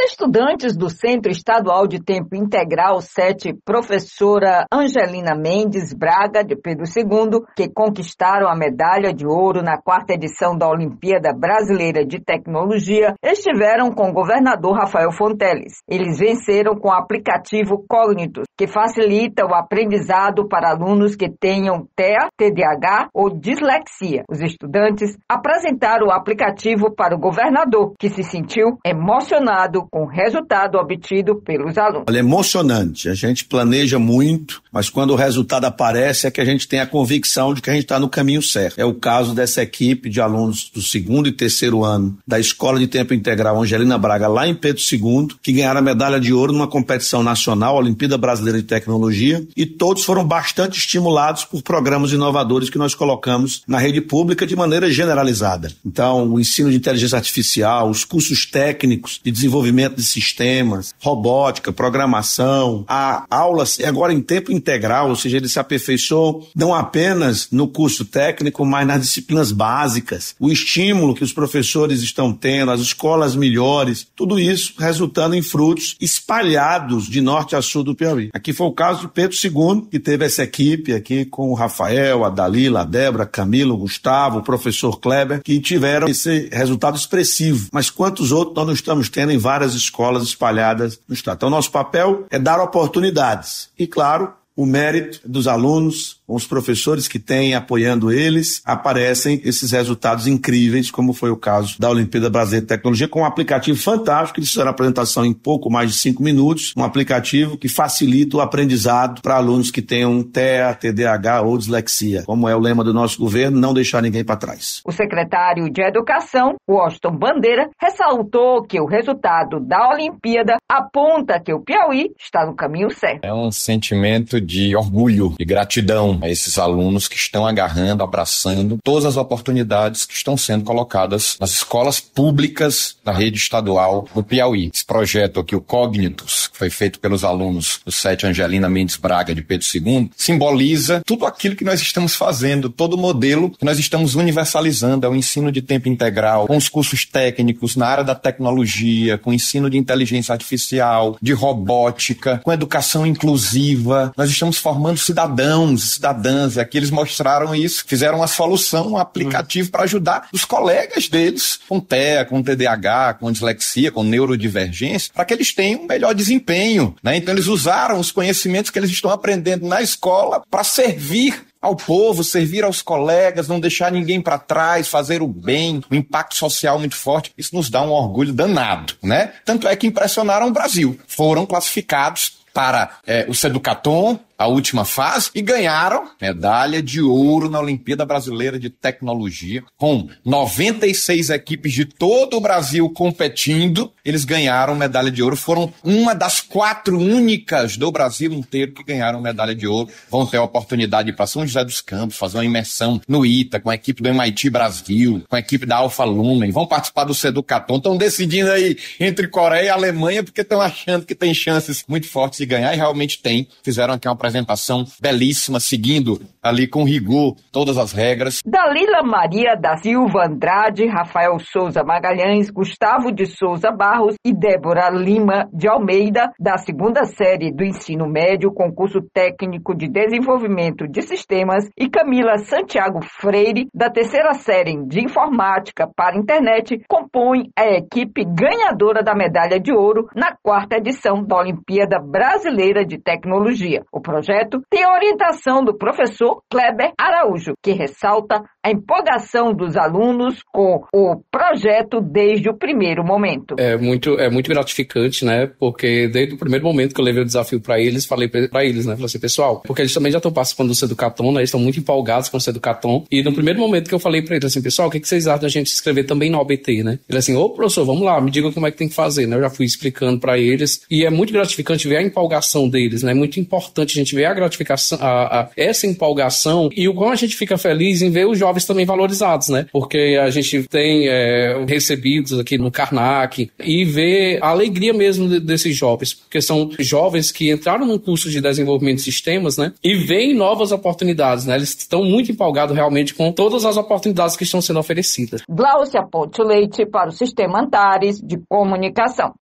estudantes do Centro Estadual de Tempo Integral 7, professora Angelina Mendes Braga, de Pedro II, que conquistaram a medalha de ouro na 4ª edição da Olimpíada Brasileira de Tecnologia, estiveram com o governador Rafael Fonteles. Eles venceram com o aplicativo Cognitus, que facilita o aprendizado para alunos que tenham TEA, TDAH ou dislexia. Os estudantes apresentaram o aplicativo para o governador, que se sentiu emocionado com o resultado obtido pelos alunos. É emocionante, a gente planeja muito, mas quando o resultado aparece é que a gente tem a convicção de que a gente está no caminho certo. É o caso dessa equipe de alunos do 2º e 3º ano da Escola de Tempo Integral Angelina Braga, lá em Pedro II, que ganharam a medalha de ouro numa competição nacional, Olimpíada Brasileira de Tecnologia, e todos foram bastante estimulados por programas inovadores que nós colocamos na rede pública de maneira generalizada. Então, o ensino de inteligência artificial, os cursos técnicos de desenvolvimento de sistemas, robótica, programação, a aulas agora em tempo integral, ou seja, eles se aperfeiçoam não apenas no curso técnico, mas nas disciplinas básicas, o estímulo que os professores estão tendo, as escolas melhores, tudo isso resultando em frutos espalhados de norte a sul do Piauí. Aqui foi o caso de Pedro II, que teve essa equipe aqui com o Rafael, a Dalila, a Débora, Camilo, o Gustavo, o professor Kleber, que tiveram esse resultado expressivo. Mas quantos outros nós não estamos tendo em várias escolas espalhadas no estado? Então, nosso papel é dar oportunidades. E, claro, o mérito dos alunos, com os professores que têm apoiando eles, aparecem esses resultados incríveis, como foi o caso da Olimpíada Brasileira de Tecnologia, com um aplicativo fantástico, eles fizeram a apresentação em pouco mais de 5 minutos, um aplicativo que facilita o aprendizado para alunos que tenham TEA, TDAH ou dislexia, como é o lema do nosso governo, não deixar ninguém para trás. O secretário de Educação, Washington Bandeira, ressaltou que o resultado da Olimpíada aponta que o Piauí está no caminho certo. É um sentimento de orgulho, de gratidão a esses alunos que estão agarrando, abraçando todas as oportunidades que estão sendo colocadas nas escolas públicas da rede estadual do Piauí. Esse projeto aqui, o Cognitus, que foi feito pelos alunos do 7 Angelina Mendes Braga, de Pedro II, simboliza tudo aquilo que nós estamos fazendo, todo o modelo que nós estamos universalizando, é o ensino de tempo integral, com os cursos técnicos na área da tecnologia, com o ensino de inteligência artificial, de robótica, com educação inclusiva. Nós estamos formando cidadãos e cidadãs, e aqui eles mostraram isso, fizeram uma solução, um aplicativo para ajudar os colegas deles com TEA, com TDAH, com dislexia, com neurodivergência, para que eles tenham um melhor desempenho, né? Então eles usaram os conhecimentos que eles estão aprendendo na escola para servir ao povo, servir aos colegas, não deixar ninguém para trás, fazer o bem, o impacto social muito forte. Isso nos dá um orgulho danado, né? Tanto é que impressionaram o Brasil. Foram classificados para o Seducaton, a última fase, e ganharam medalha de ouro na Olimpíada Brasileira de Tecnologia, com 96 equipes de todo o Brasil competindo. Eles ganharam medalha de ouro, foram uma das 4 únicas do Brasil inteiro que ganharam medalha de ouro. Vão ter a oportunidade de ir para São José dos Campos, fazer uma imersão no ITA, com a equipe do MIT Brasil, com a equipe da Alpha Lumen, vão participar do Seducaton, estão decidindo aí entre Coreia e Alemanha, porque estão achando que tem chances muito fortes de ganhar, e realmente tem. Fizeram aqui uma apresentação belíssima, seguindo ali com rigor todas as regras. Dalila Maria da Silva Andrade, Rafael Souza Magalhães, Gustavo de Souza Barros e Débora Lima de Almeida, da 2ª série do ensino médio, concurso técnico de desenvolvimento de sistemas, e Camila Santiago Freire, da 3ª série de informática para internet, compõem a equipe ganhadora da medalha de ouro na 4ª edição da Olimpíada Brasileira de Tecnologia. O projeto tem a orientação do professor Kleber Araújo, que ressalta a empolgação dos alunos com o projeto desde o primeiro momento. É muito gratificante, né? Porque desde o primeiro momento que eu levei o desafio para eles, falei para eles, né? Falei assim, pessoal, porque eles também já estão participando do Seducaton, né? Eles estão muito empolgados com o Seducaton. E no primeiro momento que eu falei para eles assim, pessoal, o que vocês acham da gente se inscrever também na OBT, né? Ele assim, ô professor, vamos lá, me diga como é que tem que fazer, né? Eu já fui explicando para eles. E é muito gratificante ver a empolgação deles, né? É muito importante a gente ver a gratificação, essa empolgação e o quão a gente fica feliz em ver os jovens também valorizados, né? Porque a gente tem recebidos aqui no Karnak e ver a alegria mesmo desses jovens, porque são jovens que entraram num curso de desenvolvimento de sistemas, né? E veem novas oportunidades, né? Eles estão muito empolgados realmente com todas as oportunidades que estão sendo oferecidas. Gláucia Ponte Leite para o Sistema Antares de Comunicação.